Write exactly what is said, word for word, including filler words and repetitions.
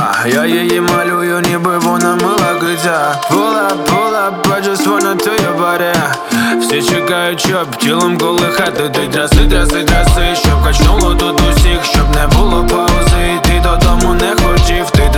А я її малюю, ніби вона мила киця. Pull up, pull up, I just wanna to your body. Всі чекають, щоб тілом колихати. Ти тряси, тряси, тряси, щоб качнуло тут усіх, щоб не було паузи. Ти додому не хотів, ти